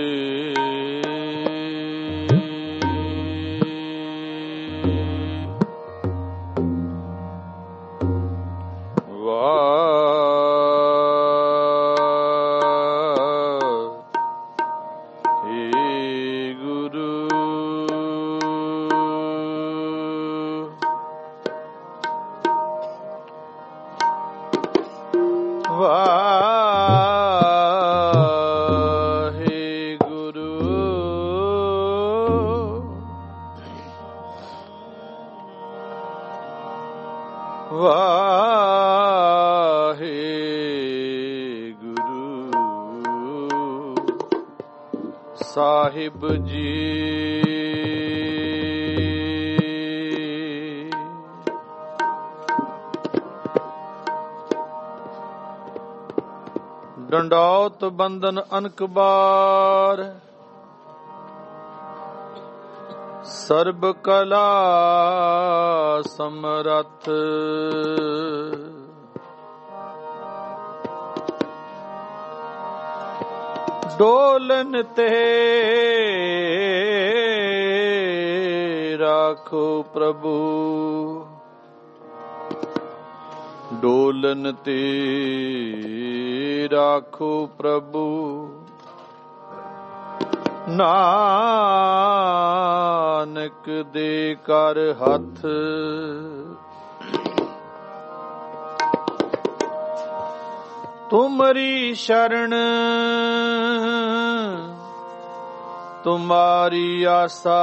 ਸਾਹਿਬ ਜੀ। ਡੰਡੌਤ ਬੰਦਨ ਅਨਕ ਬਾਰ, ਸਰਬ ਕਲਾ ਸਮਰੱਥ। ਡੋਲਨ ਤੇ ਰਾਖੋ ਪ੍ਰਭੂ, ਡੋਲਨ ਤੇ ਰਾਖੋ ਪ੍ਰਭੂ। ਨਾਨਕ ਦੇ ਕਰ ਹੱਥ, ਤੁਮਰੀ ਸ਼ਰਨ ਤੁਮਾਰੀ ਆਸਾ।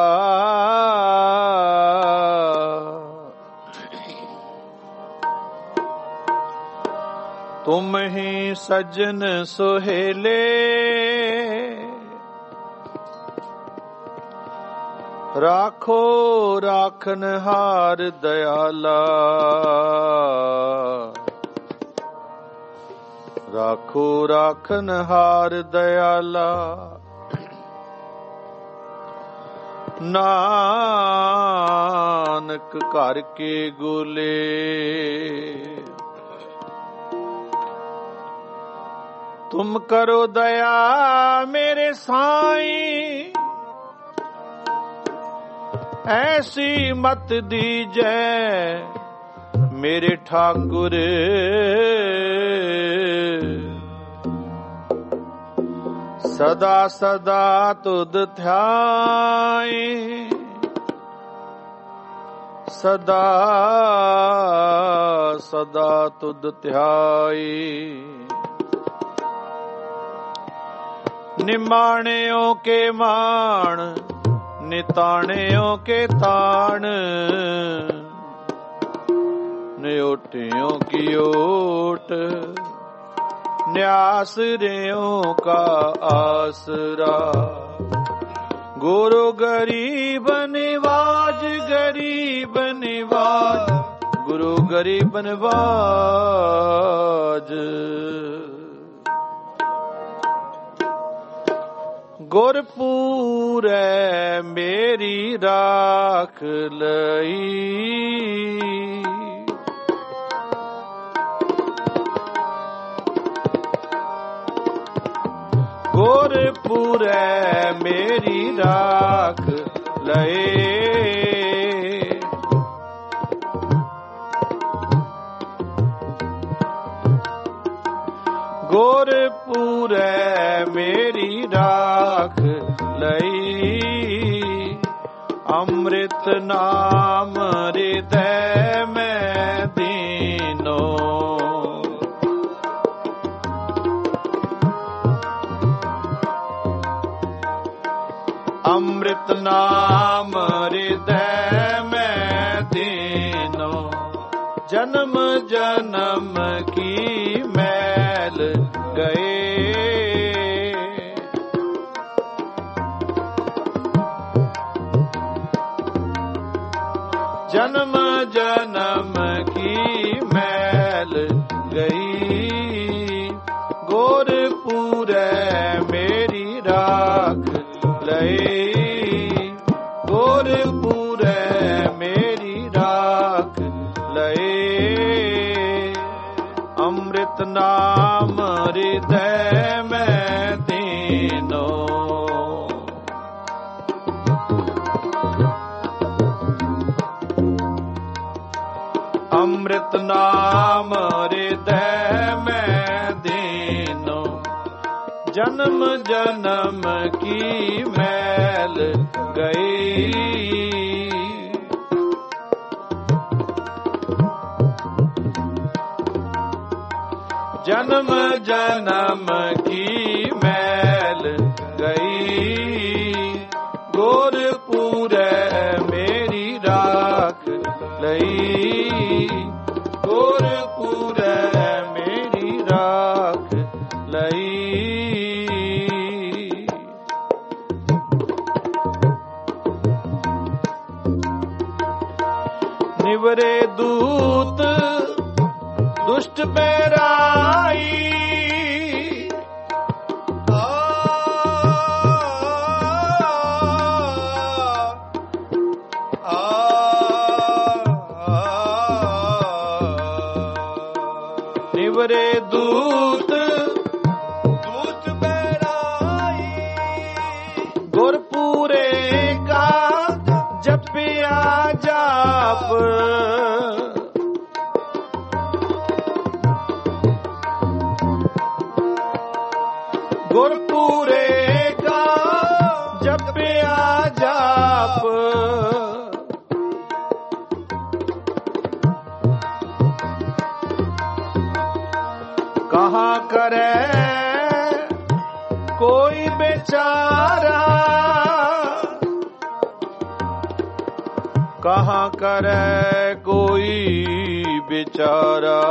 ਤੁਮ ਹੀ ਸੱਜਣ ਸੁਹੇਲੇ, ਰਾਖੋ ਰਾਖਨਹਾਰ ਦਇਆਲਾ। ਰਾਖੋ ਰਾਖਨਹਾਰ ਦਇਆਲਾ। ਨਾਨਕ ਘਰ ਕੇ ਗੋਲੇ, ਤੁਮ ਕਰੋ ਦਇਆ ਮੇਰੇ ਸਾਈਂ। ਐਸੀ ਮਤ ਦੀਜੈ ਮੇਰੇ ਠਾਕੁਰ, ਸਦਾ ਸਦਾ ਤੁਧ ਧਿਆਏ। ਸਦਾ ਸਦਾ ਤੁਧ ਧਿਆਏ। ਨਿਮਾਣਿਓ ਕੇ ਮਾਣ, ਨਿਤਾਣਿਓ ਕੇ ਤਾਣ। ਨਿਓਟਿਓ ਕੀ ਓਟ, ਨਿਆਸਰਿਓ ਕਾ ਆਸਰਾ। ਗੁਰੂ ਗਰੀਬ ਨਿਵਾਜ, ਗਰੀਬ ਨਿਵਾਜ, ਗੁਰੂ ਗਰੀਬ ਨਿਵਾਜ। ਗੁਰਪੂਰੈ ਮੇਰੀ ਰਾਖ ਲਈ, ਗੁਰਪੂਰੈ ਮੇਰੀ ਰਾਖ ਲਏ। ਗੁਰਪੂਰੈ ਮੇਰੀ ਰਾਖ ਲਈ। ਅੰਮ੍ਰਿਤ ਨਾਮ ਹਿਰਦੈ ਮੈਂ ਦੀਨੋ, ਅੰਮ੍ਰਿਤ ਨਾਮ ਹਿਰਦੈ ਮੈਂ ਦੀਨੋ। ਜਨਮ ਜਨਮ ਕੀ ਮੈਲ ਗਏ, ਜਨਮ ਜਨਮ ਕੀ ਮੈਲ ਗਈ। ਗੁਰਪੂਰੈ ਮੇਰੀ ਰਾਖ ਲਏ, ਗੁਰਪੂਰੈ ਮੇਰੀ ਰਾਖ ਲਏ। ਅੰਮ੍ਰਿਤ ਨਾਮ ਹਿਰਦੈ ਮੈਂ ਦੀਨੋ। जन्म जन्म की मैल गई। जन्म जन्म की मैल गई, गोरखपुर मेरी राख लई। गोरखपुर मेरी राख लई। निवरे दूत दुष्ट बैराई, निवरे दूत दूत बैराई, गुरपुरे का जपिया जाप। गुरपुरे का जपिया जाप, कहाँ करे कोई बेचारा, कहाँ करे कोई बेचारा,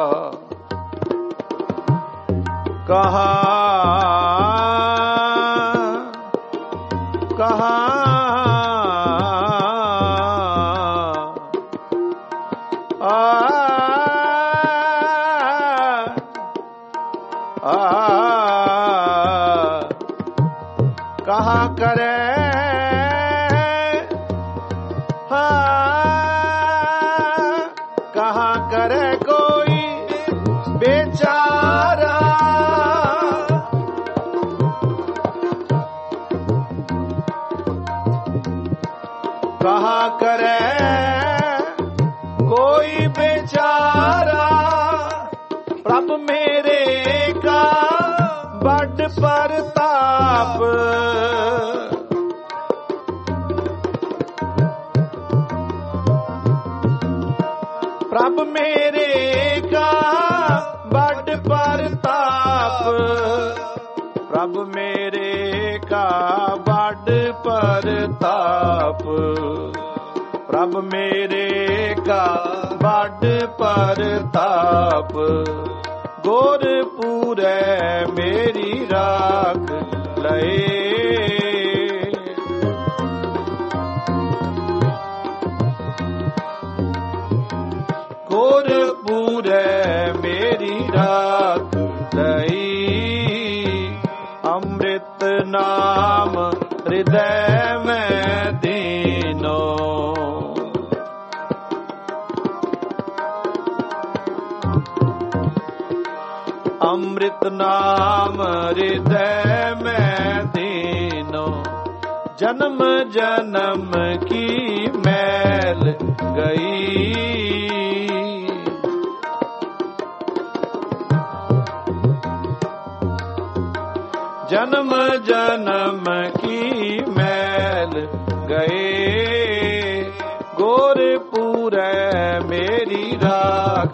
कहाँ कहाँ करे कहाँ करे कोई बेचारा, कहाँ करे कोई बेचारा। प्रभु मेरे का बड़ परताप, प्रभु मेरे का बड़ परताप, प्रभु मेरे का बड़ परताप, प्रभु मेरे का बड़ परताप। गोरखपुर मेरी राख लए, गोरखपुर मेरी राख लई। अमृत नाम हृदय में दीनो, अमृत नाम हृदय में दीनो। जन्म जन्म की मैल गई, जन्म जन्म की मैल गए। गोरखपुर मेरी राख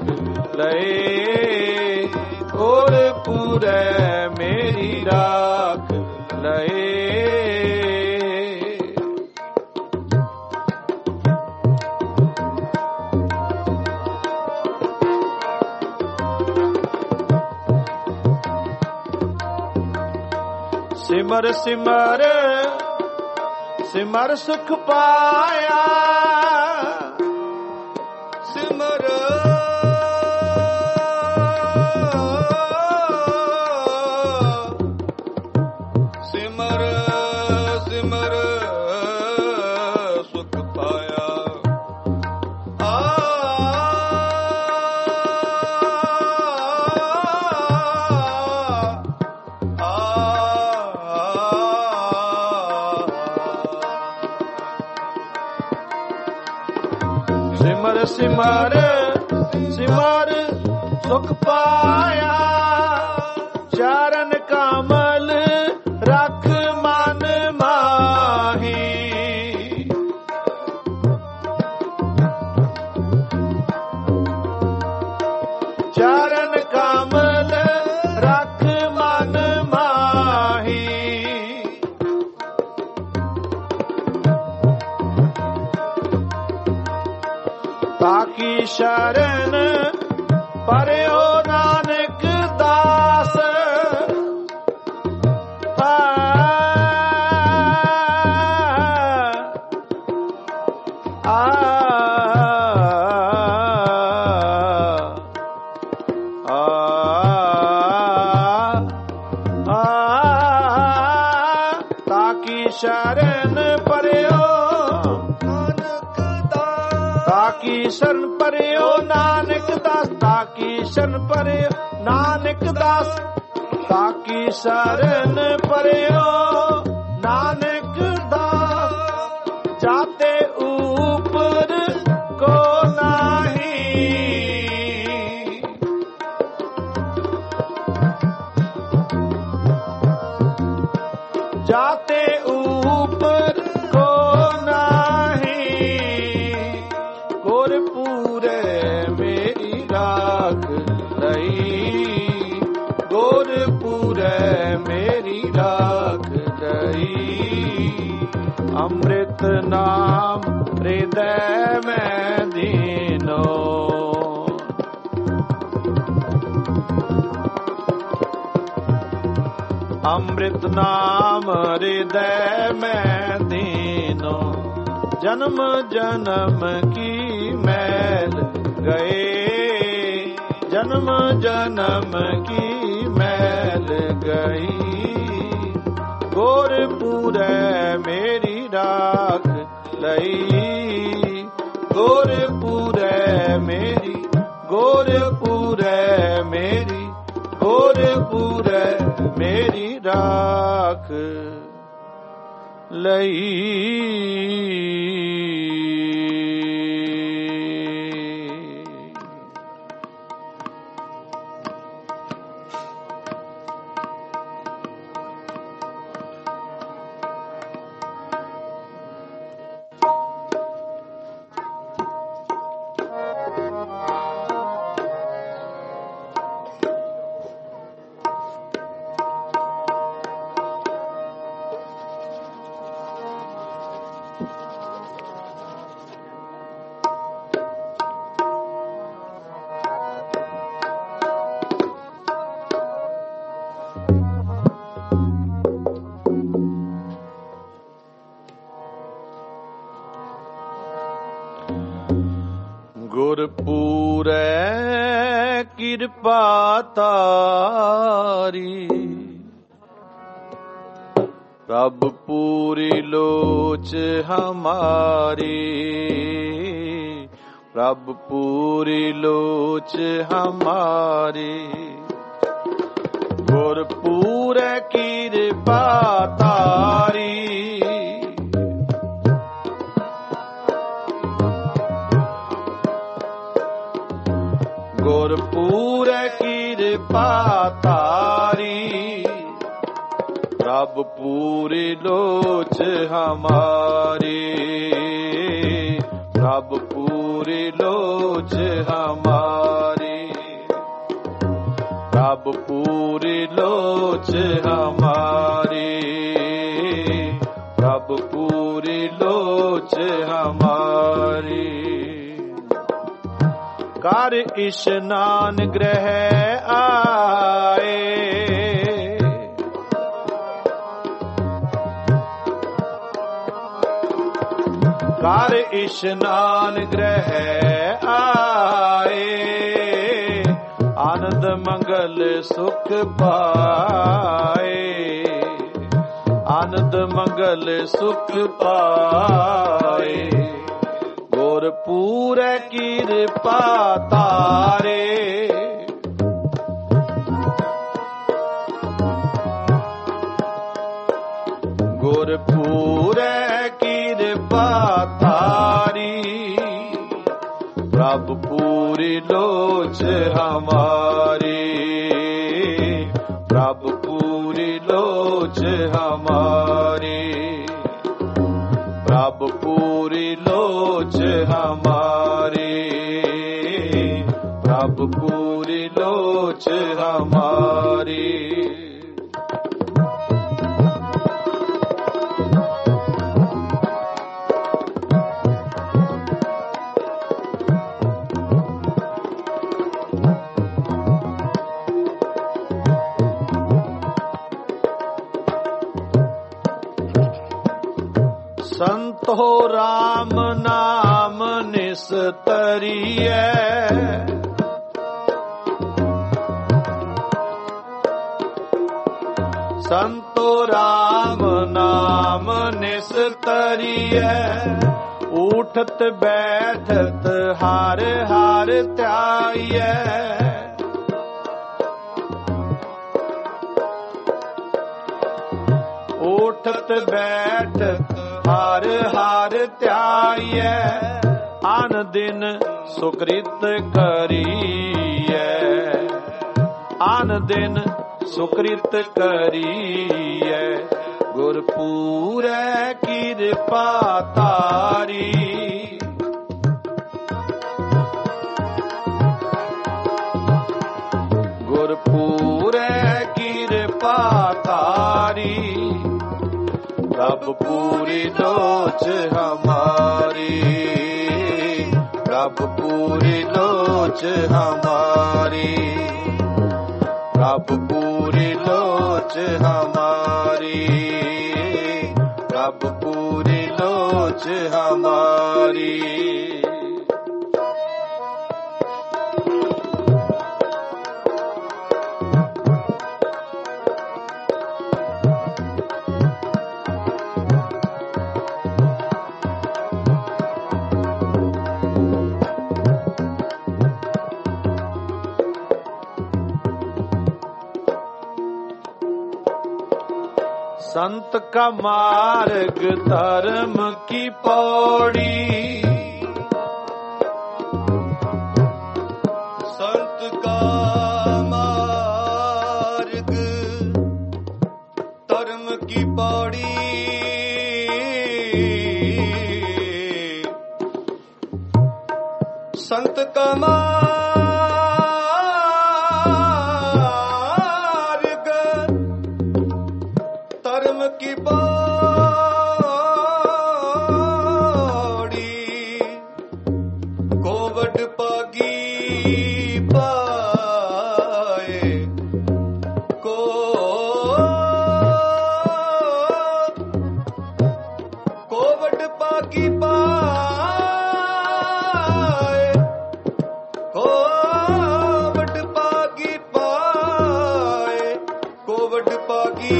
लए, गोरखपुर मेरी राख लए। सिमर सिमर सिमर सुख पाया, सिमर सिमर सिमर सुख पाया। सिमर सिमर सिमर सुख पाया, चरण कमल ताकी शरण पਰਿਓ नानक दास शरण पਰਿਓ ताकी शरण पਰਿਓ नानक दास ताकी शरण पਰਿਓ नानक दास ताकी शरण पਰਿਓ नानक दास जाते ऊपर को नाही जाते ऊपर को नाही गुरपुरे मेरी राख लई गुरपुरे मेरी राख लई अमृत नाम हृदय में दीनो अमृत नाम हृदय में दीनो जन्म जन्म की मैल गए जन्म जन्म की मैल गई गुरपुरे मेरी राख लई गुरपुरे मेरी गुरपुरे मेरी गुरपुरे मेरी राख लई गुरपुरे कृपा तारी प्रभ पूरी लोच हमारी प्रभ पूरी लोच हमारी गुरपुरे कृपा तारी गुरपुरे कृपा तारी प्रभ पूरी लोच हमारी प्रभ पूरी लोच हमारी प्रभ पूरी लोच हमारी प्रभ पूरी लोच हमारी कर इशनान ग्रह आए कर इशनान ग्रह आए आनंद मंगल सुख पाए आनंद मंगल सुख पाए गुरपुरे कृपा तारे गुरपुरे कृपा तारी प्रभ पूरी लोच हमारी प्रभ पूरी लोच हमारी प्रभ पूरी लोच हमारी प्रभ पूरी लोच हमारी संतो राम नाम निस्तरिय, संतो राम नाम निस्तरिय, उठत बैठत हार हार त्याय, उठत बैठत हार हार त्याय, आन दिन सुकृत करिय, आन दिन सुकृत करिय, गुरपूरै कृपा तारी, गुरपूरै कृपा तारी, प्रभु पूरी लोच हमारी, प्रभु पूरी लोच हमारी, प्रभु पूरी लोच हमारी, प्रभु पूरी लोच हमारी। संत का मार्ग धर्म की पौड़ी, संत का मार्ग धर्म की पौड़ी, संत का की बाड़ी, कोवड पागी पाए, कोवड पागी पाए, कोवड पागी पाए, कोवड पागी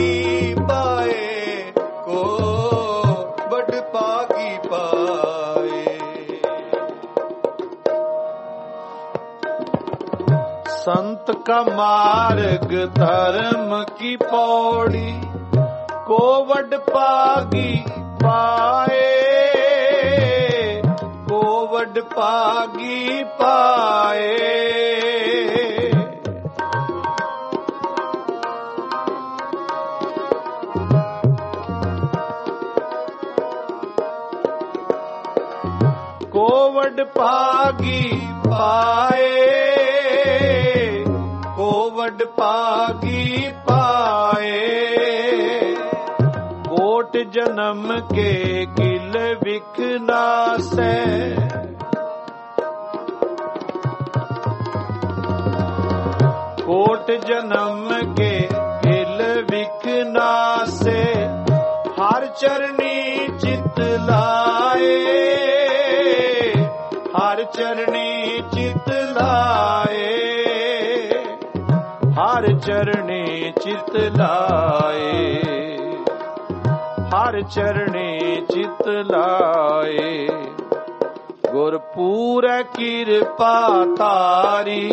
संत का मार्ग धर्म की पौड़ी, कोवड पागी पाए, कोवड पागी पाए, कोवड पागी पाए, कोवड पागी पाए, कोट जन्म के किल विखनासै, कोट जन्म के किल विखनासै, हर चरणी चित लाए, हर चरणी चित लाए, हर चरणी चित लाए, हर चरणी चित लाए, गुरपूरै कृपा तारी,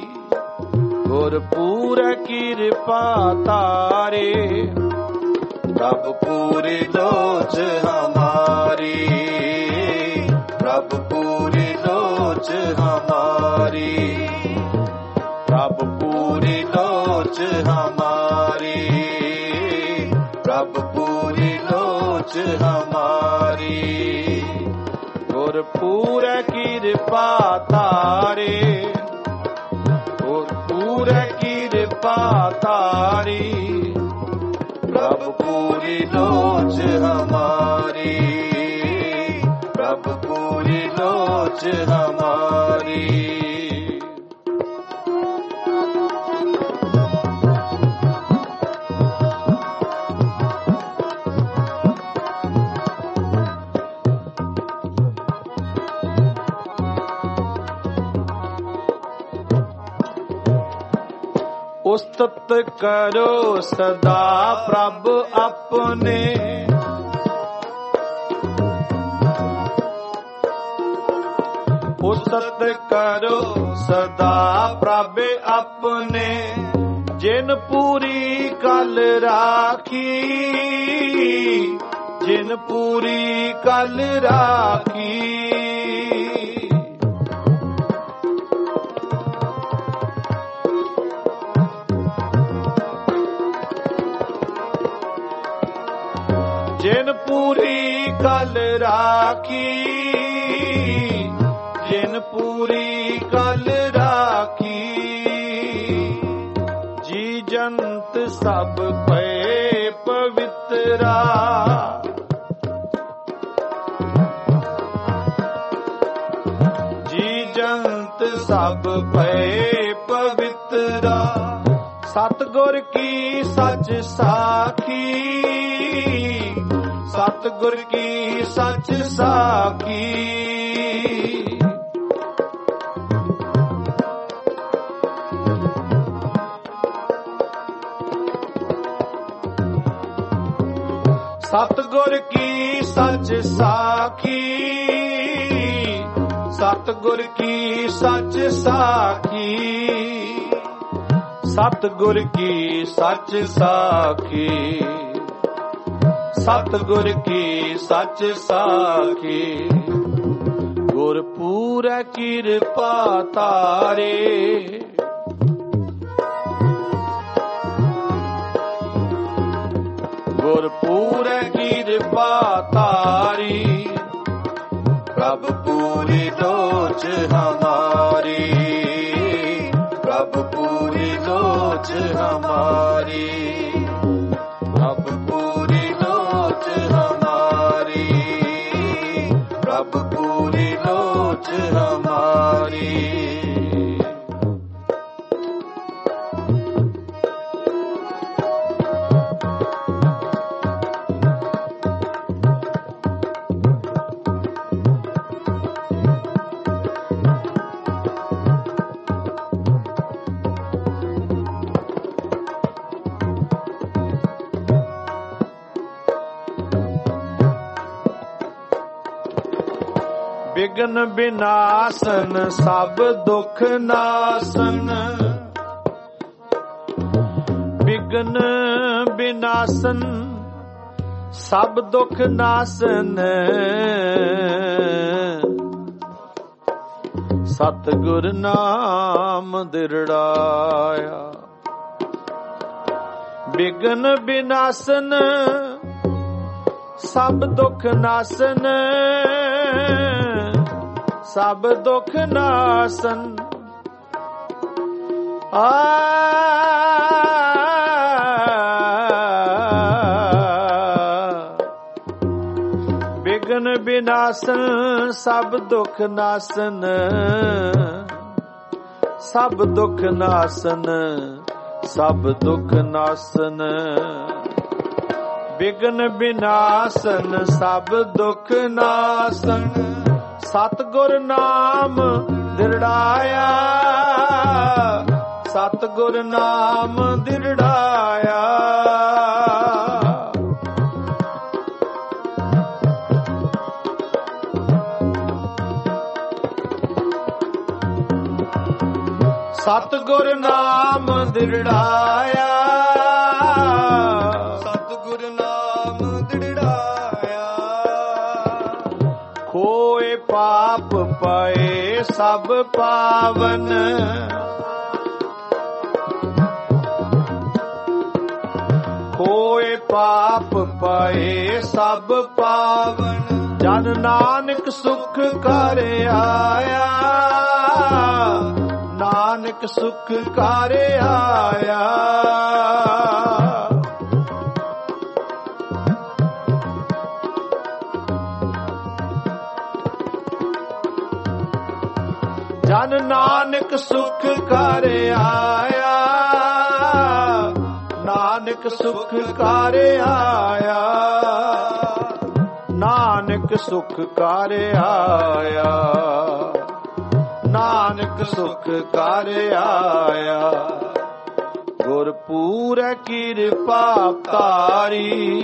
गुरपूरै कृपा तारे, प्रभु पूरी लोच हमारी, प्रभु पूरी लोच हमारी, प्रभु पूरी लोच हमारी, प्रभु पूरी लोच हमारी, गुरपूरै कृपा तारे, गुरपूरै कृपा तारी, प्रभु पूरी लोच हमारी, प्रभु पूरी लोच हमारी। ਉਸਤਤ ਕਰੋ ਸਦਾ ਪ੍ਰਭ ਆਪਣੇ, ਉਸਤਤ ਕਰੋ ਸਦਾ ਪ੍ਰਭ ਆਪਣੇ, ਜਿਨ ਪੂਰੀ ਕਲ ਰਾਖੀ, ਜਿਨ ਪੂਰੀ ਕਲ ਰਾਖੀ। ਜਿਨ ਪੂਰੀ ਕਲ ਰਾਖੀ, ਜਿਨ ਪੂਰੀ ਕਲ ਰਾਖੀ। ਜੀ ਜੰਤ ਸਭ ਭਏ ਪਵਿੱਤਰਾ, ਜੀ ਜੰਤ ਸਭ ਭਏ ਪਵਿੱਤਰਾ। ਸਤਿਗੁਰ ਕੀ ਸੱਚ ਸਾਖੀ, ਸਤਿਗੁਰ ਕੀ ਸੱਚ ਸਾਖੀ। ਸਤਿਗੁਰ ਕੀ ਸੱਚ ਸਾਖੀ, ਸਤਿਗੁਰ ਕੀ ਸੱਚ ਸਾਖੀ। ਸਤਿਗੁਰ ਕੀ ਸੱਚ ਸਾਖੀ, ਸਤਿਗੁਰ ਕੀ ਸੱਚ ਸਾਖੀ। ਗੁਰ ਪੂਰੈ ਕਿਰਪਾ ਤਾਰੇ, ਗੁਰ ਪੂਰੈ ਕਿਰਪਾ ਤਾਰੀ। ਪ੍ਰਭ ਪੂਰੀ ਲੋਚ ਹਮਾਰੀ, ਪ੍ਰਭ ਪੂਰੀ ਲੋਚ ਹਮਾਰੀ, ਪ੍ਰਭ ਪੂਰੀ ਲੋਚ ਹਮਾਰੀ, ਪ੍ਰਭ ਪੂਰੀ ਲੋਚ ਹਮਾਰੀ। ਬਿਗਨ ਬਿਨਾਸਨ ਸਭ ਦੁਖ ਨਾਸਨ, ਬਿਗਨ ਬਿਨਾਸਨ ਸਭ ਦੁਖ ਨਾਸਨ। ਸਤਿਗੁਰ ਨਾਮ ਦਿਰੜਾਇਆ, ਬਿਗਨ ਬਿਨਾਸਨ ਸਭ ਦੁਖ ਨਾਸਨ, ਸਭ ਦੁਖ ਨਾਸਨ। ਬਿਗਨ ਬਿਨਾਸਨ ਸਭ ਦੁਖ ਨਾਸਨ, ਸਭ ਦੁਖ ਨਾਸਨ, ਸਭ ਦੁਖ ਨਾਸਨ। ਬਿਗਨ ਬਿਨਾਸਨ ਸਭ ਦੁਖ ਨਾਸਨ। ਸਤਿਗੁਰ ਨਾਮ ਦਿਰੜਾਇਆ, ਸਤਿਗੁਰ ਨਾਮ ਦਿਰੜਾਇਆ। ਸਤਿਗੁਰ ਨਾਮ ਦਿਰੜਾਇਆ, ਸਤਿਗੁਰ ਨਾਮ ਦਿਰੜਾਇਆ। ਖੋਏ ਪਾਪ ਪਏ ਸਭ ਪਾਵਨ, ਖੋਏ ਪਾਪ ਪਏ ਸਭ ਪਾਵਨ। ਜਨ ਨਾਨਕ ਸੁਖ ਕਰ ਆਇਆ, ਨਾਨਕ ਸੁਖ ਕਰ ਆਇਆ। ਜਨ ਨਾਨਕ ਸੁਖ ਕਰ ਆਇਆ, ਨਾਨਕ ਸੁਖ ਕਰ ਆਇਆ। ਨਾਨਕ ਸੁਖ ਕਰ ਆਇਆ, ਨਾਨਕ ਸੁਖ ਕਰ ਆਇਆ। ਗੁਰਪੂਰੈ ਕਿਰਪਾ ਤਾਰੀ।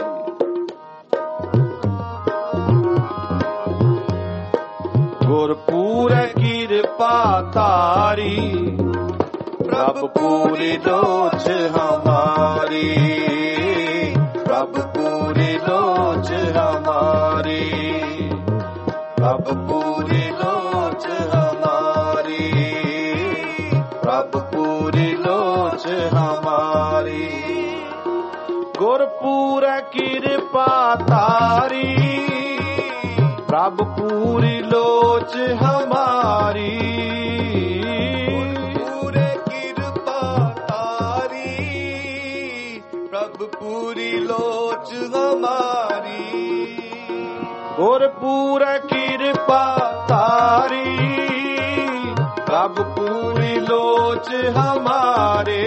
ਗੁਰਪੂਰੈ ਕਿਰਪਾ ਤਾਰੀ, ਪ੍ਰਭ ਪੂਰੀ ਲੋਚ ਹਮਾਰੀ। ਪ੍ਰਭ ਪੂਰੀ ਲੋਚ ਹਮਾਰੀ, ਪ੍ਰਭ ਪੂਰੀ ਲੋਚ ਹਮਾਰੀ, ਪ੍ਰਭ ਪੂਰੀ ਲੋਚ ਹਮਾਰੀ। ਗੁਰਪੂਰੈ ਕਿਰਪਾ ਤਾਰੀ, ਪ੍ਰਭ ਪੂਰੀ ਲੋਚ ਹਮਾਰੀ। ਗੁਰਪੂਰੈ ਕਿਰਪਾ ਤਾਰੀ, ਪ੍ਰਭ ਪੂਰੀ ਲੋਚ ਹਮਾਰੀ। ਗੁਰਪੂਰੈ ਕਿਰਪਾ ਤਾਰੀ, ਪ੍ਰਭ ਪੂਰੀ ਲੋਚ ਹਮਾਰੇ।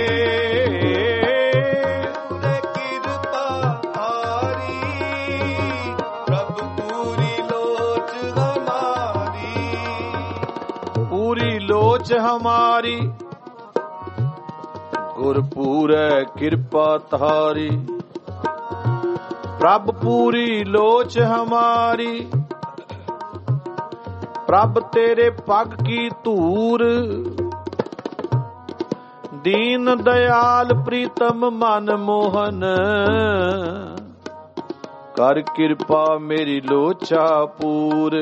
ਪੂਰੀ ਲੋਚ ਹਮਾਰੀ, ਗੁਰਪੂਰੈ ਕਿਰਪਾ ਤਾਰੀ, ਪ੍ਰਭ ਪੂਰੀ ਲੋਚ ਹਮਾਰੀ। ਪ੍ਰਭ ਤੇਰੇ ਪਗ ਕੀ ਧੂਰ, ਦੀਨ ਦਇਆਲ ਪ੍ਰੀਤਮ ਮਨ ਮੋਹਨ। ਕਰ ਕਿਰਪਾ ਮੇਰੀ ਲੋਚਾ ਪੂਰ।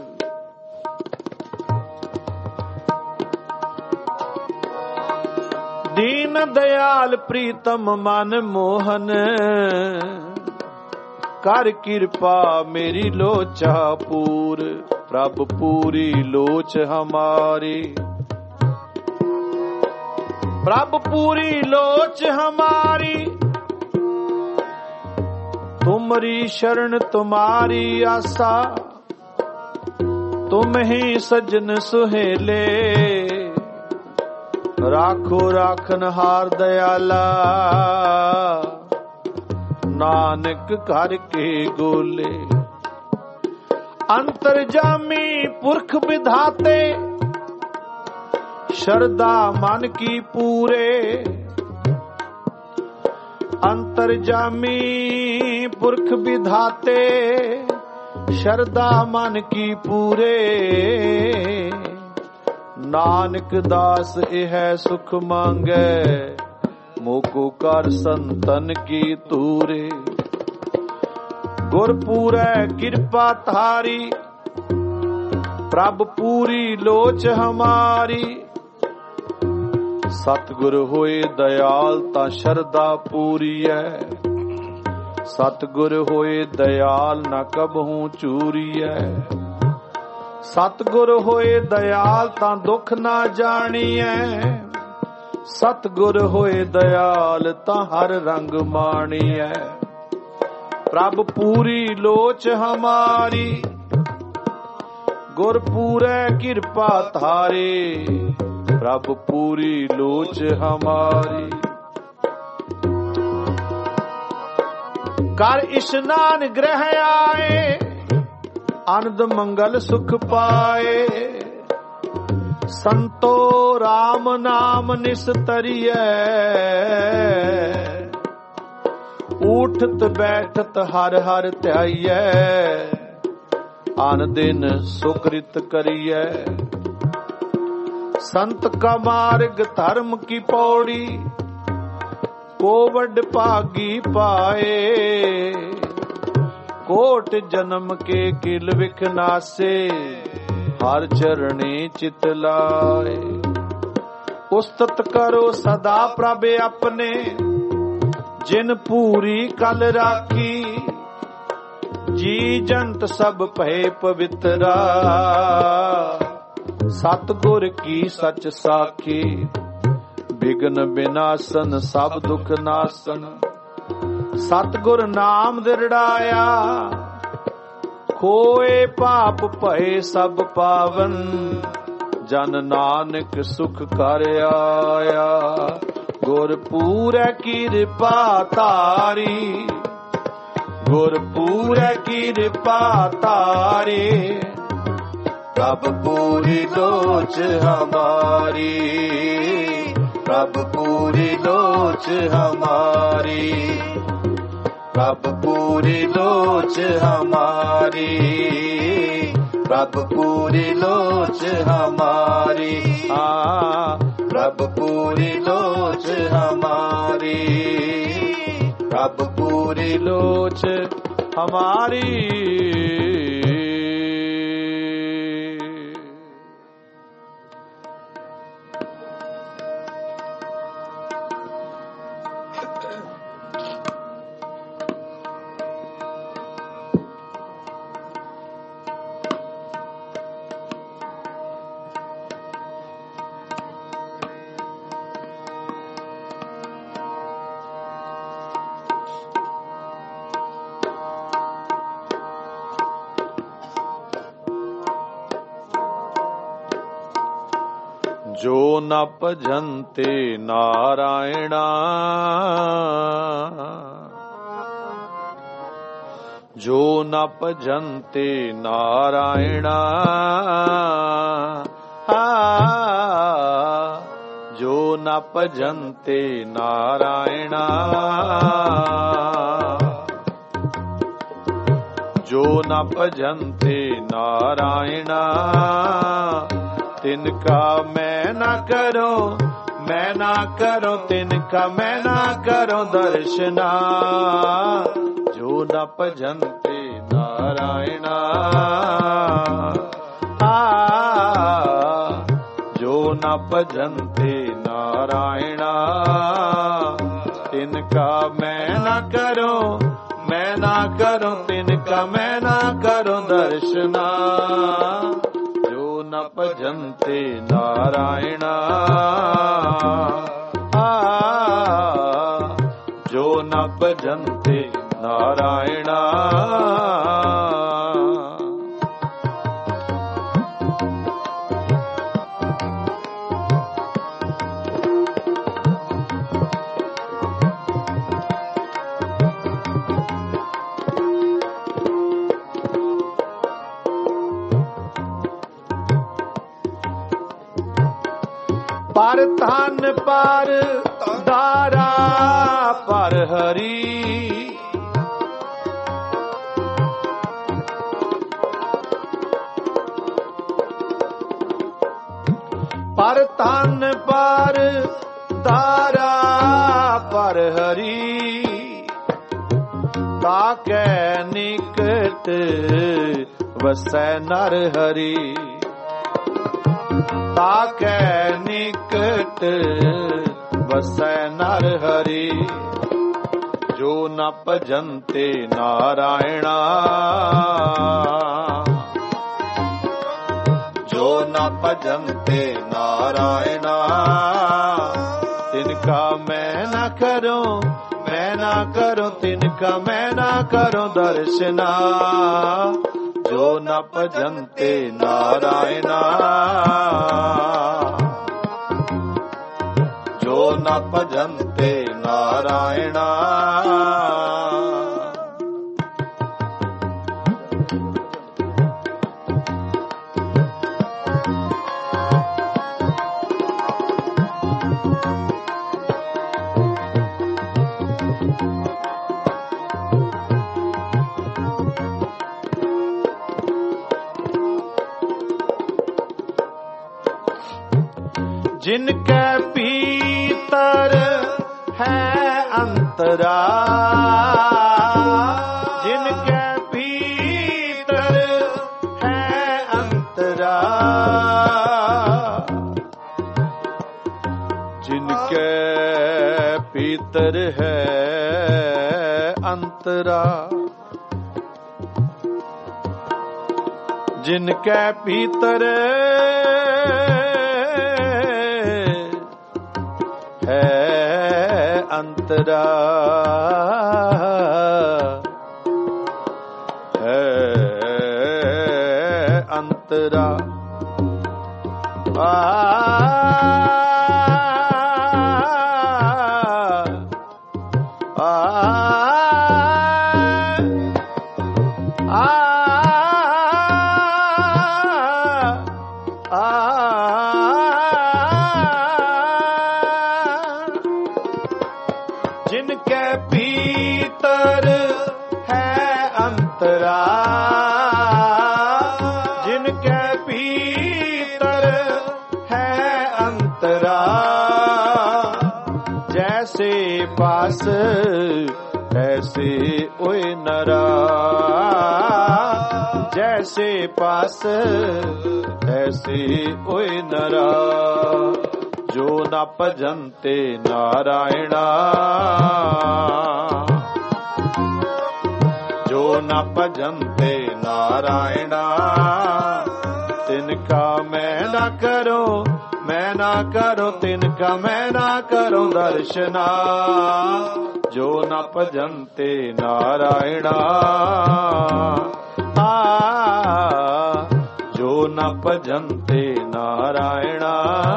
ਦੀਨ ਦਇਆਲ ਪ੍ਰੀਤਮ ਮਨ ਮੋਹਨ। ਕਰ ਕਿਰਪਾ ਮੇਰੀ ਲੋਚਾ ਪੂਰ। ਪ੍ਰਭ ਪੂਰੀ ਲੋਚ ਹਮਾਰੀ, ਪ੍ਰਭ ਪੂਰੀ ਲੋਚ ਹਮਾਰੀ। ਤੁਮਰੀ ਸ਼ਰਨ ਤੁਮਾਰੀ ਆਸਾ, ਤੁਮ ਹੀ ਸਜਨ ਸੁਹੇਲੇ। ਰਾਖੋ ਰਾਖਨ ਹਾਰ ਦਇਆਲਾ, ਨਾਨਕ ਘਰ ਕੇ ਗੋਲੇ। ਅੰਤਰਜਾਮੀ ਪੁਰਖ ਵਿਧਾਤੇ, ਸ਼ਰਧਾ ਮਨ ਕੀ ਪੂਰੇ। ਅੰਤਰਜਾਮੀ ਪੁਰਖ ਵਿਧਾਤੇ, ਸ਼ਰਧਾ ਮਨ ਕੀ ਪੂਰੇ। ਨਾਨਕ ਦਾਸ ਇਹ ਸੁਖ ਮੰਗੈ, ਮੋਕੋ ਕਰ ਸੰਤਨ ਕੀ ਤੂਰੇ। ਗੁਰਪੂਰੈ ਕਿਰਪਾ ਤਾਰੀ, ਪ੍ਰਭ ਪੂਰੀ ਲੋਚ ਹਮਾਰੀ। ਸਤਿਗੁਰ ਹੋਏ ਦਇਆਲ ਤਾਂ ਸ਼ਰਧਾ ਪੂਰੀ ਐ। ਸਤਿਗੁਰ ਹੋਏ ਦਇਆਲ ਨਾ ਕਬਹੂ ਚੂਰੀ ਐ। ਸਤਿਗੁਰ ਹੋਏ ਦਇਆਲ ਤਾਂ ਦੁੱਖ ਨਾ ਜਾਣੀਐ। ਸਤਿਗੁਰ ਹੋਏ ਦਇਆਲ ਤਾਂ ਹਰ ਰੰਗ ਮਾਣੀਐ। ਪ੍ਰਭ ਪੂਰੀ ਲੋਚ ਹਮਾਰੀ, ਗੁਰਪੂਰੈ ਕਿਰਪਾ ਤਾਰੇ। ਪ੍ਰਭ ਪੂਰੀ ਲੋਚ ਹਮਾਰੀ। ਕਰ ਇਸ਼ਨਾਨ ਗ੍ਰਹਿ ਆਏ, ਆਨੰਦ ਮੰਗਲ ਸੁਖ ਪਾਏ। ਸੰਤੋ ਰਾਮ ਨਾਮ ਨਿਸਤਰੀਐ, ਊਠਤ ਬੈਠਤ ਹਰ ਹਰ ਧਿਆਈਐ। ਆਨ ਦਿਨ ਸੁਕ੍ਰਿਤ ਕਰੀਐ। ਸੰਤ ਕਾ ਮਾਰਗ ਧਰਮ ਕੀ ਪੌੜੀ, ਕੋ ਵੱਡ ਭਾਗੀ ਪਾਏ। ਕੋਟ ਜਨਮ ਕੇ ਕਿਲ ਵਿਖ ਨਾਸੇ, ਹਰ ਚਰਣੀ ਚਿਤ ਲਾਏ। ਉਸਤਤ ਕਰੋ ਸਦਾ ਪ੍ਰਭ ਆਪਣੇ, ਜਿਨ ਪੂਰੀ ਕਲ ਰਾਖੀ। ਜੀ ਜੰਤ ਸਭ ਭਏ ਪਵਿੱਤਰਾ, ਸਤਿਗੁਰ ਕੀ ਸਚ ਸਾਖੀ। ਬਿਗਨ ਬਿਨਾਸਨ ਸਭ ਦੁਖ ਨਾਸਨ, ਸਤਿਗੁਰ ਨਾਮ ਦਿਰੜਾਇਆ। ਖੋਏ ਪਾਪ ਭਏ ਸਭ ਪਾਵਨ, ਜਨ ਨਾਨਕ ਸੁਖ ਕਰ ਆਇਆ। ਗੁਰਪੂਰੈ ਕਿਰਪਾ ਤਾਰੀ, ਗੁਰਪੂਰੈ ਕਿਰਪਾ ਤਾਰੇ। ਪ੍ਰਭ ਪੂਰੀ ਲੋਚ ਹਮਾਰੀ, प्रभु पूरी लोच हमारी, प्रभु पूरी लोच हमारी, प्रभु पूरी लोच हमारी, प्रभु पूरी लोच हमारी, प्रभु पूरी लोच हमारी। जो न भजन्ते नारायणा, जो न भजन्ते नारायणा, जो न भजन्ते नारायणा, जो न भजन्ते नारायणा, तिनका मैं ना करूं, मैं ना करूं, तिनका मैं ना करूं दर्शना। जो न भजन्ते नारायणा, जो न भजन्ते नारायणा, तिनका मैं ना करूं, मैं ना करूं, तिनका मैं ना करूं दर्शना। न भजन्ते नारायणा, जो न भजन्ते नारायणा। पर धन पर दारा पर हरि, पर धन पर दारा पर हरि, ताकै निकट वसै नर हरि, ताकै निकट वसै नर हरि। जो न भजन्ते नारायणा, जो न भजन्ते नारायणा, तिनका मैं न करूं, मैं न करूं, तिनका मैं न करूं दर्शना। जो न भजन्ते नारायणा, जो न भजन्ते नारायणा। जिनके भीतर है अंतरा, जिनके भीतर है अंतरा, जिनके भीतर है अंतरा, जिनके भीतर है अंतरा, है अंतरा। पास ऐसे ओए नरा, जैसे पास ऐसे ओए नरा, जो न भजन्ते नारायणा, जो न भजन्ते नारायणा, तिनका मैं न करूं, मैं ना करूं तिनका मैं ना करूं दर्शना, जो न भजन्ते नारायणा, जो न भजन्ते नारायणा।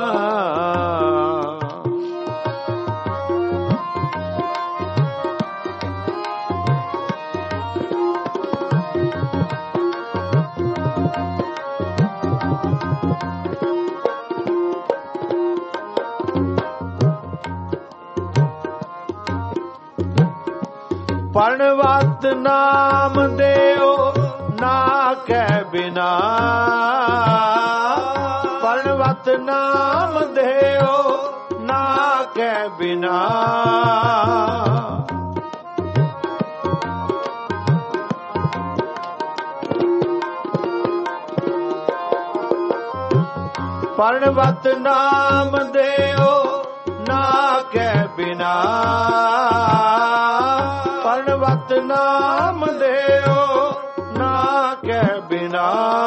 प्रणवत नाम देओ ना कै बिना, प्रणवत नाम देओ ना कै बिना, प्रणवत नाम देओ ना कै बिना, प्रणवत नाम देओ ना कै बिना,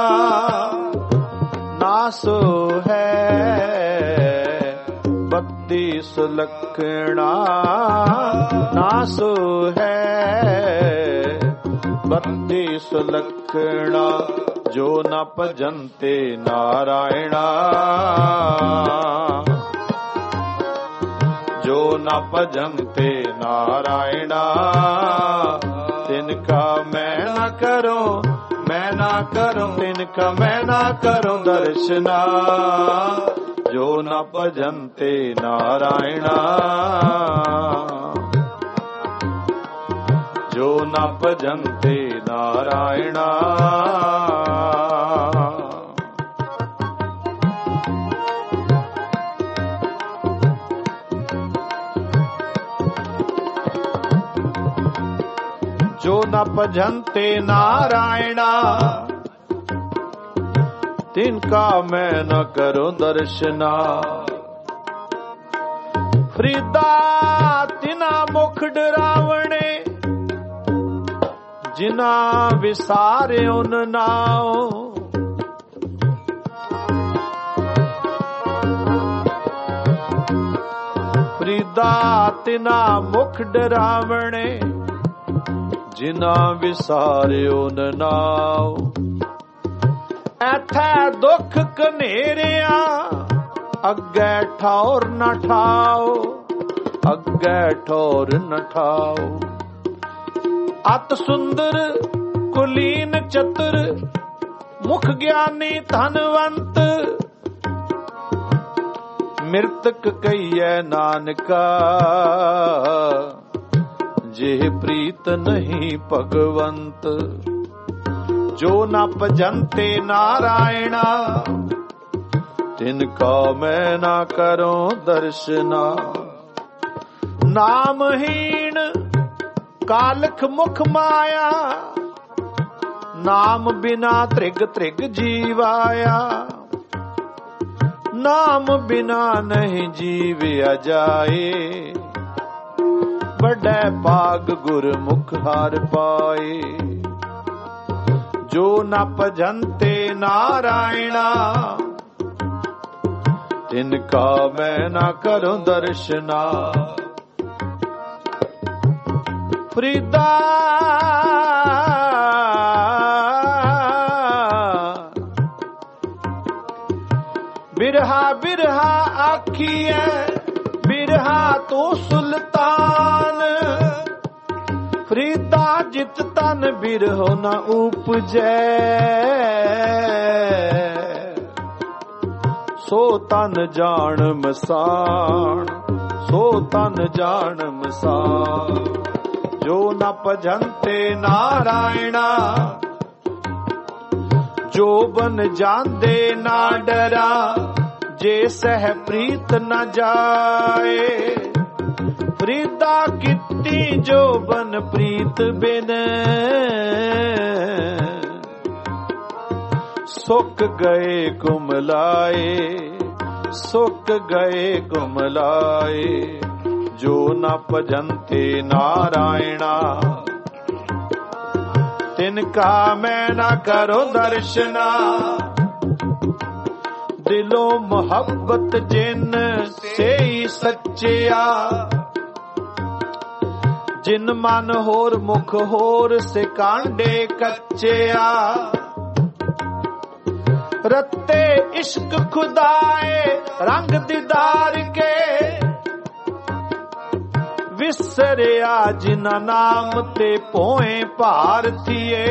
नासो है भक्ति सुलक्षणा, नासो है भक्ति सुलक्षणा, जो न भजन्ते नारायणा, जो न भजन्ते नारायणा, तिनका मैं न करूं, मैं ना करूं तिनका मैं ना करूं दर्शना, जो न भजन्ते नारायणा, जो न भजन्ते नारायणा। जो न भजन्ते नारायणा, तिनका मैं न करूं दर्शना, फरीदा तिना मुख डरावणे, जिना विसारे उन नाओ, फरीदा तिना मुख डरावणे, जिना विसारियो न नाओ, ऐथे दुख कनेरिया, अग्गे ठौर न ठाओ, अग्गे ठौर न ठाओ, अत सुंदर कुलीन चतुर, मुख ज्ञानी धनवंत, मृतक कहिए नानका, जे प्रीत नहीं भगवंत, जो न भजन्ते नारायणा, तिनका मैं ना करूं दर्शना, नामहीन कालख मुख माया, नाम बिना त्रिग त्रिग जीवाया, नाम बिना नहीं जीविया जाए, बड़े पाग गुरमुख हार पाए, जो न भजन्ते नारायणा, तिनका मैं ना करूं दर्शना, फरीदा बिरहा बिरहा आखिए, बिरहा तो सुल्तान, फरीदा जित तन बिरहो न उपजै, सो तन जान मसान, सो तन जान मसान, जो न भजन्ते नारायणा, जो बन जांदे ना डरा, जे सह प्रीत न जाए, प्रीता कित्ती जो बन प्रीत बिन, सुख गए कुमलाए, सुख गए कुमलाए, जो न भजन्ते नारायणा, तिनका मैं न करो दर्शना। दिलो मोहब्बत जिन से ही सच्चिया, जिन मन होर मुख होर से कांडे कच्चिया। रत्ते इश्क खुदाए रंग दीदार के, विसरिया जिना नाम ते पोए भारतीये,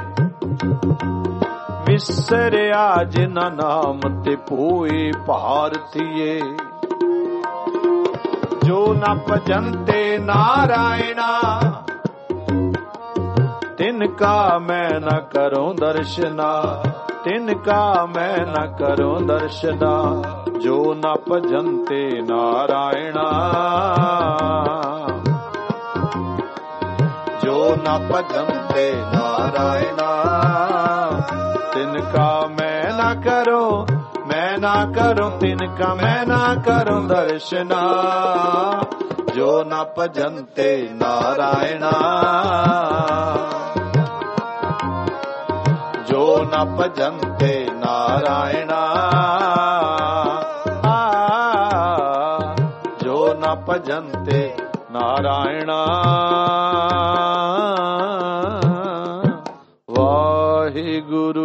विसरिया जिना नाम ते पोए भारतीये। जो न भजन्ते नारायणा, तिनका मैं न करूं दर्शना, तिनका मैं न करूं दर्शना। जो न भजन्ते नारायणा, जो न भजन्ते नारायणा, तिनका मैं न करूं, मैं न करूं, तिनका मैं न करूं दर्शना। जो न भजन्ते नारायणा, जो न भजन्ते नारायणा, जो न भजन्ते नारायणा। वाहिगुरु।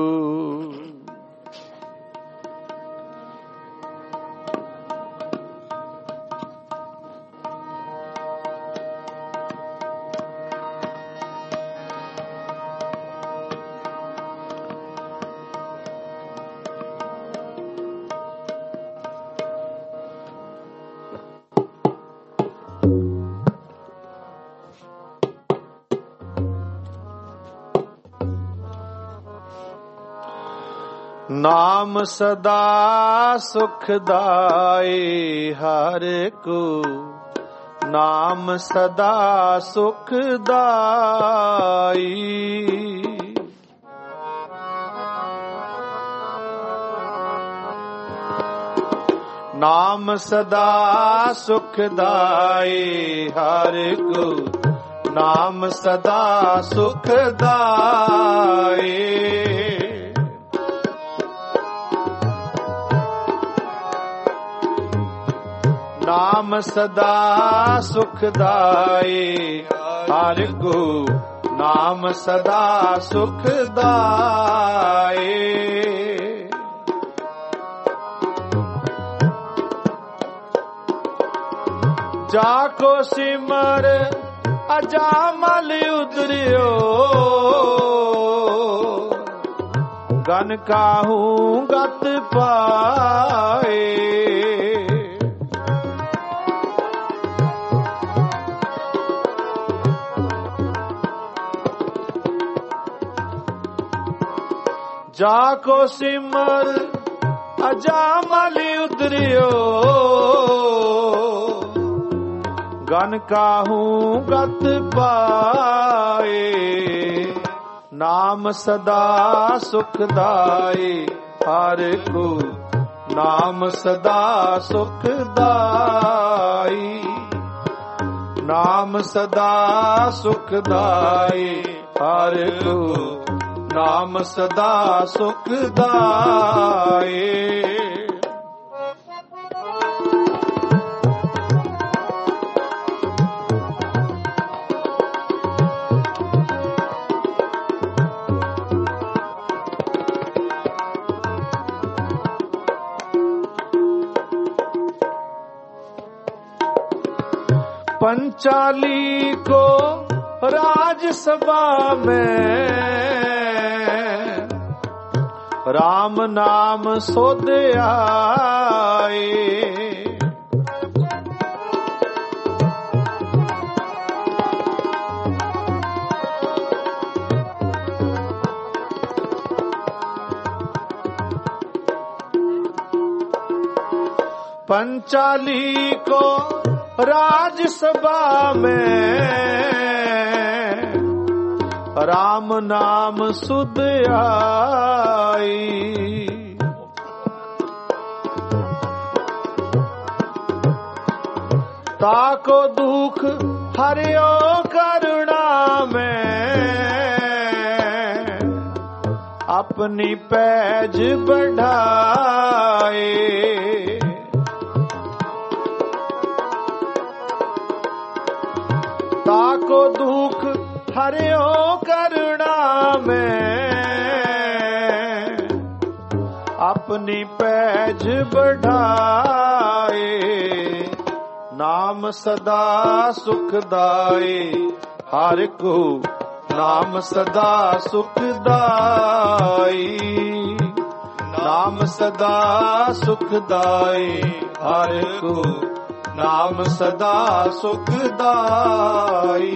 नाम सदा सुखदाई हर को, नाम सदा सुखदाई। नाम सदा सुखदाई हर को, नाम सदा सुखदाई। नाम सदा सुखदाई हर को, नाम सदा सुखदाई। जाको सिमर अजामल उतरियो, गन काहू गत पाए। जाको सिमर अजामल उतरियो, गन काहू गत पाए। नाम सदा सुखदाई हर को, नाम सदा सुखदाई। नाम सदा सुखदाई हर को, नाम सदा सुखदाई। पंचाली को राजसभा में, राम नाम सोध आए। पंचाली को राज सभा में राम नाम सुध आई। ताको दुख हरियो करुणा में अपनी पैज बढ़ाए। ताको दुख हरियो करुणा में अपनी पैज बढ़ाए। नाम सदा सुखदाई हर को नाम सदा सुखदाई। नाम सदा सुखदाई हर को नाम सदा सुखदाई।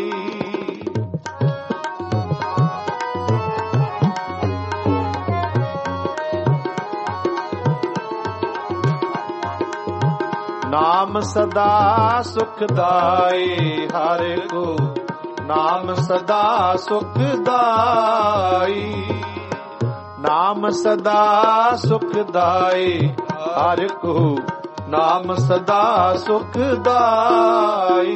नाम सदा सुखदाई हर को नाम सदा सुखदाई। नाम सदा सुखदाई हर को नाम सदा सुखदाई।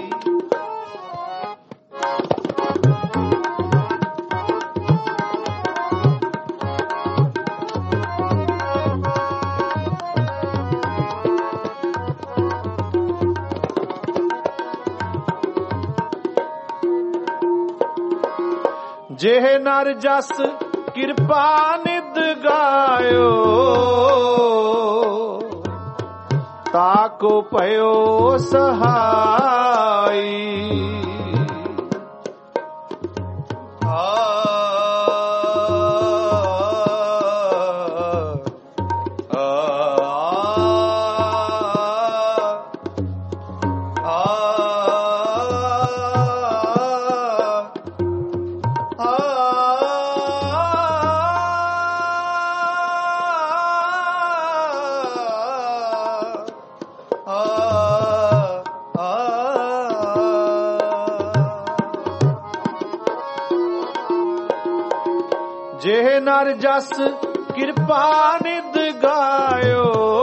जेह नर जस कृपा निध गायो ताको पयो सहाई। जेह नर जस कृपा निध गायो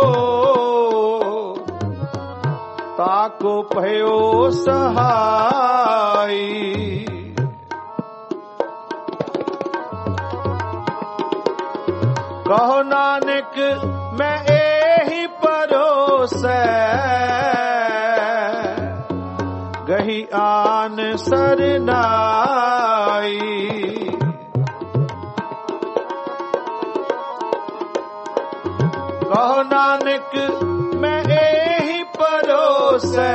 ताको भयो सहाई। कहो नानक मैं एही परोसै गही आन सरनाई। कहो नानक मैं एही परोसै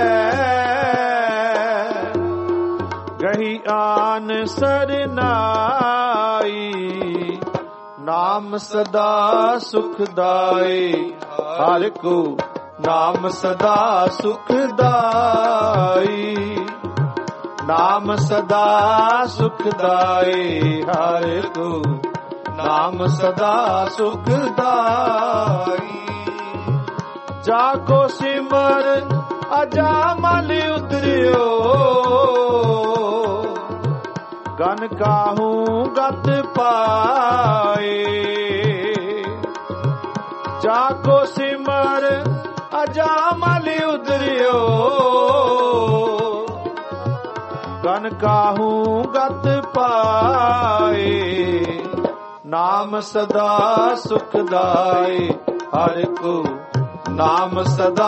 गही आन सरनाई। नाम सदा सुखदाई हर को नाम सदा सुखदाई। नाम सदा सुखदाई हर को नाम सदा सुखदाई। जाको सिमर अजामल उतरियो गन काहू गत पाए। जाको सिमर अजामल उतरियो गन काहू गत पाए। नाम सदा सुखदाई हर को नाम सदा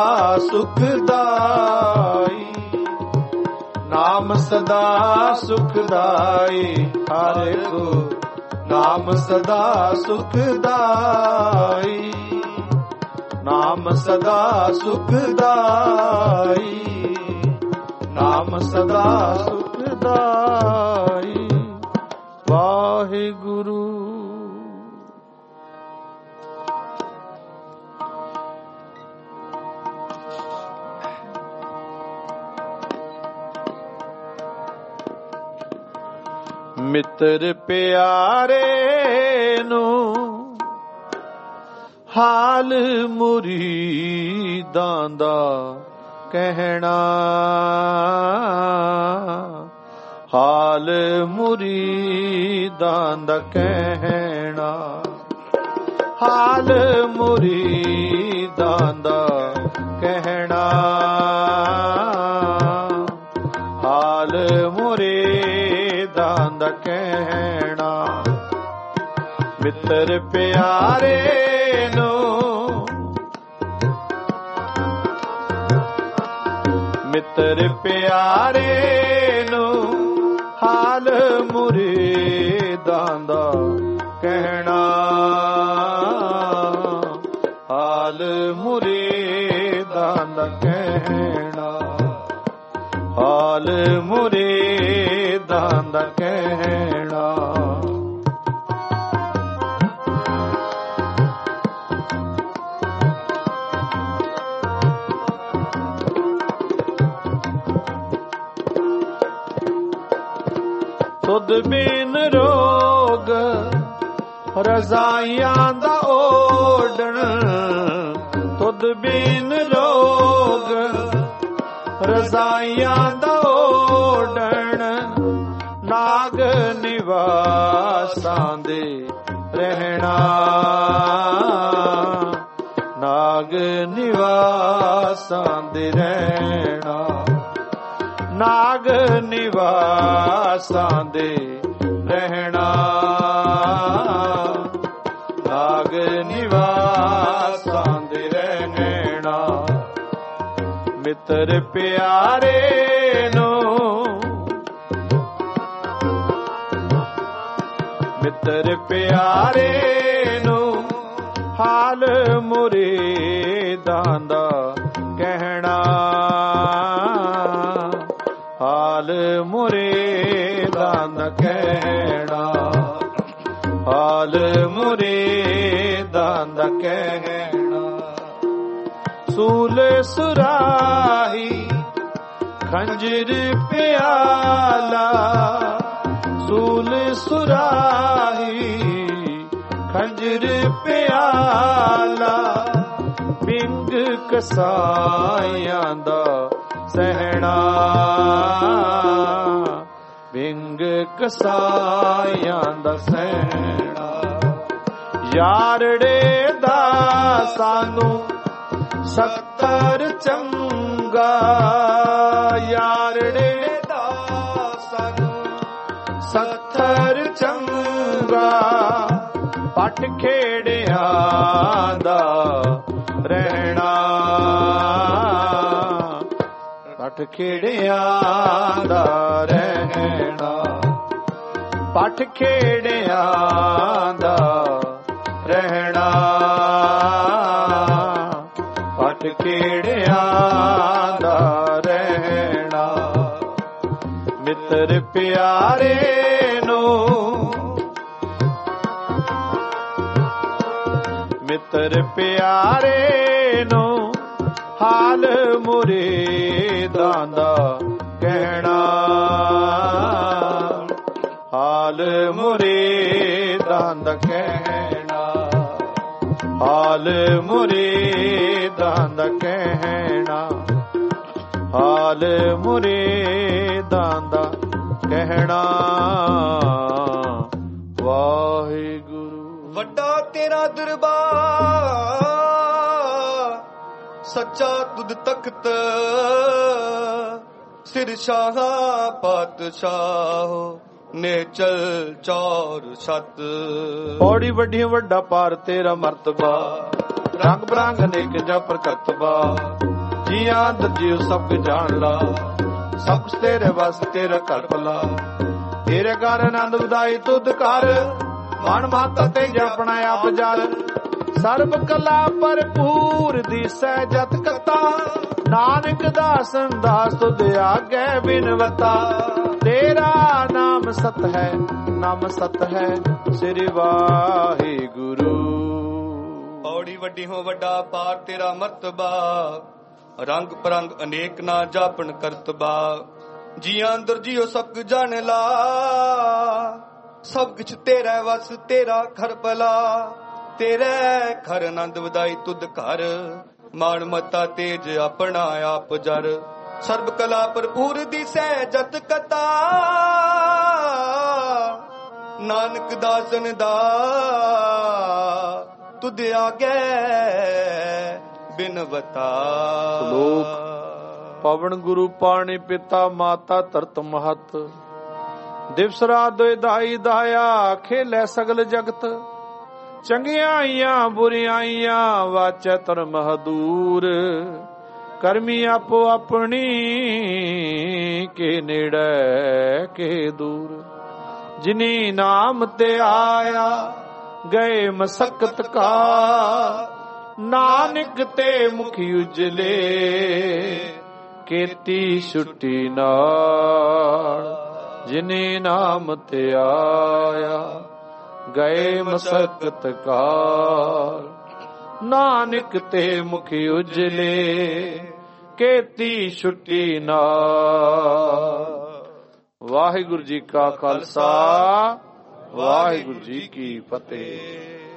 सुखदाई। नाम सदा सुखदाई हर को नाम सदा सुखदाई। नाम सदा सुखदाई। नाम सदा सुखदाई। वाहिगुरु। मित्र प्यारे नु हाल मुरीदां दा ਕਹਿਣਾ, ਹਾਲ ਮੁਰੀਦਾਂ ਦਾ ਕਹਿਣਾ, ਹਾਲ ਮੁਰੀਦਾਂ ਦਾ ਕਹਿਣਾ, ਹਾਲ ਮੁਰੀਦਾਂ ਦਾ ਕਹਿਣਾ। ਮਿੱਤਰ ਪਿਆਰੇ ਨੂੰ, ਮਿੱਤਰ ਪਿਆਰੇ ਨੂੰ ਹਾਲ ਮੁਰੀਦਾਂ ਦਾ ਕਹਿਣਾ, ਹਾਲ ਮੁਰੀਦਾਂ ਦਾ ਕਹਿਣਾ, ਹਾਲ ਮੁਰੀਦਾਂ ਦਾ ਕਹਿਣਾ। ਤੁਧ ਬਿਨ ਰੋਗ ਰਜ਼ਾਈਆਂ ਦਾ ਓਡਣ, ਤੁਧ ਬਿਨ ਰੋਗ ਰਜ਼ਾਈਆਂ ਦਾ ਓਡਣ, ਨਾਗ ਨਿਵਾਸਾਂ ਦੇ ਰਹਿਣਾ, ਨਾਗ ਨਿਵਾਸਾਂ ਦੇ ਰਹਿਣਾ, ਨਾਗ ਨਿਵਾਸਾਂ ਦੇ ਰਹਿਣਾ, ਨਾਗ ਨਿਵਾਸਾਂ ਦੇ ਰਹਿਣਾ। ਮਿੱਤਰ ਪਿਆਰੇ ਨੂੰ, ਮਿੱਤਰ ਪਿਆਰੇ ਨੂੰ ਹਾਲ ਮੁਰੀਦਾਂ ਦਾ ਕਹਿਣਾ, ਹਾਲ ਮੁਰੀਦਾਂ ਦਾ ਕਹਿਣਾ, ਹਾਲ ਮੁਰੀਦਾਂ ਦਾ ਕਹਿਣਾ। ਸੂਲ ਸੁਰਾਹੀ ਖੰਜਰ ਪਿਆਲਾ, ਸੂਲ ਸੁਰਾਹੀ ਖੰਜਰ ਪਿਆਲਾ, ਬਿੰਗ ਕਸਾਈਆਂ ਦਾ ਸਹਿਣਾ, ਬਿੰਗ ਕਸਾਈਆਂ ਦਾ ਸਹਿਣਾ। ਯਾਰੜੇ ਦਾ ਸਾਨੂੰ ਸੱਤਰ ਚੰਗਾ, ਯਾਰੜੇ ਦਾ ਸਾਨੂੰ ਸੱਤਰ ਚੰਗਾ, ਪਟ ਖੇੜਿਆਂ ਦਾ ਰਹਿਣਾ, ਪਟ ਖੇੜਿਆਂ ਦਾ ਰਹਿਣਾ, ਪਟ ਖੇੜਿਆਂ ਦਾ ਰਹਿਣਾ, ਪਟ ਖੇੜਿਆਂ ਦਾ ਰਹਿਣਾ। ਮਿੱਤਰ ਪਿਆਰੇ ਨੂੰ, ਮਿੱਤਰ ਪਿਆਰੇ ਨੂੰ ਹਾਲ ਮੁਰੀਦਾਂ ਦਾ ਕਹਿਣਾ, ਹਾਲ ਮੁਰੀਦਾਂ ਦਾ ਕਹਿਣਾ, ਹਾਲ ਮੁਰੀਦਾਂ ਦਾ ਕਹਿਣਾ, ਹਾਲ ਮੁਰੀਦਾਂ ਦਾ ਕਹਿਣਾ। ਵਾਹਿਗੁਰੂ। ਵੱਡਾ ਤੇਰਾ ਦਰਬਾਰ, ਸੱਚਾ ਤੁਧ ਤਖਤ, ਸਿਰ ਸ਼ਾਹਾਂ ਪਾਤਸ਼ਾਹ ਨੇਚਲ ਚੌਰ ਛਤ। ਪੌੜੀ ਵੱਡੀ ਵੱਡਾ ਪਾਰ ਤੇਰਾ ਮਰਤਬਾ, ਰੰਗ ਬਰੰਗ ਅਨੇਕ ਜਾਂ ਪ੍ਰਕਤਬਾ, ਜੀਆਂ ਦਰਜੀਉ ਸਭ ਕੁ ਜਾਣ ਲਾ, ਸਭ ਕੁਛ ਤੇਰੇ ਵਸ ਤੇਰਾ ਘਰ ਭਲਾ, ਤੇਰੇ ਘਰ ਆਨੰਦ ਵਧਾਈ ਤੁਧ ਕਰ, ਮਨ ਮਾਤਾ ਤੇ ਜਪਣਾ ਆਪ ਜਲ, ਸਰਬ ਕਲਾ ਭਰਪੂਰ ਦੀਸੈ ਜਤ ਕਤਾ, ਨਾਨਕ ਦਾਸਨ ਦਾਸ ਤੁਧ ਆਗੇ ਬਿਨਵਤਾ, ਤੇਰਾ ਨਾਮ ਸਤ ਹੈ, ਨਾਮ ਸਤ ਹੈ, ਸ੍ਰੀ ਵਾਹਿਗੁਰੂ। ਪੌੜੀ ਵੱਡੀ ਹੋ ਵੱਡਾ ਪਾਰ ਤੇਰਾ ਮਰਤਬਾ, ਰੰਗ ਪਰੰਗ ਅਨੇਕ ਨਾ ਜਾਪਣ ਕਰਤਬਾ, ਜੀਆਂ ਅੰਦਰ ਜੀਓ ਸਭ ਕੁ ਜਾਣ ਲਾ, ਸਭ ਕੁਛ ਤੇਰਾ ਵਸ ਤੇਰਾ ਘਰ ਭਲਾ, ਤੇਰੇ ਘਰ ਆਨੰਦ ਵਧਾਈ ਤੁਧ ਘਰ, ਮਾਣ ਮਤਾ ਤੇਜ ਆਪਣਾ ਆਪ ਜਰ ਸਰਬ ਕਲਾ ਭਰਪੂਰ ਦਿਸੈ ਜਤ ਕਤਾ ਨਾਨਕ ਦਾਸਨ ਦਾ ਤੁਧ ਆਗੇ ਬਿਨਵਤਾ। ਸ਼ਲੋਕ ਪਵਨ ਗੁਰੂ ਪਾਣੀ ਪਿਤਾ ਮਾਤਾ ਧਰਤ ਮਹਤ ਦਿਵਸ ਰਾਤ ਦੋਇ ਦਾਈ ਦਾਇਆ ਖੇਲੇ ਸਗਲ ਜਗਤ ਚੰਗਿਆਈਆਂ ਬੁਰਿਆਈਆਂ ਵਾਚੈ ਧਰਮ ਹਦੂਰ ਕਰਮੀ ਆਪੋ ਆਪਣੀ ਕੇ ਨੇੜੇ ਕੇ ਦੂਰ ਜਿਨੀ ਨਾਮ ਤੇ ਆਇਆ ਗਏ ਮਸਕਤ ਕਾ ਨਾਨਕ ਤੇ ਮੁਖ ਉਜਲੇ ਕੀਤੀ ਛੁੱਟੀ ਨਾਲ ਜਿਨੇ ਨਾਮ ਤੇ ਆਇਆ ਗਏ ਮਸਕਤ ਕਾਲ ਨਾਨਕ ਤੇ ਮੁਖ ਉਜਲੇ ਕੀਤੀ ਛੁੱਟੀ ਨਾਲ। ਵਾਹਿਗੁਰੂ ਜੀ ਕਾ ਖਾਲਸਾ ਵਾਹਿਗੁਰੂ ਜੀ ਕੀ ਫਤਿਹ।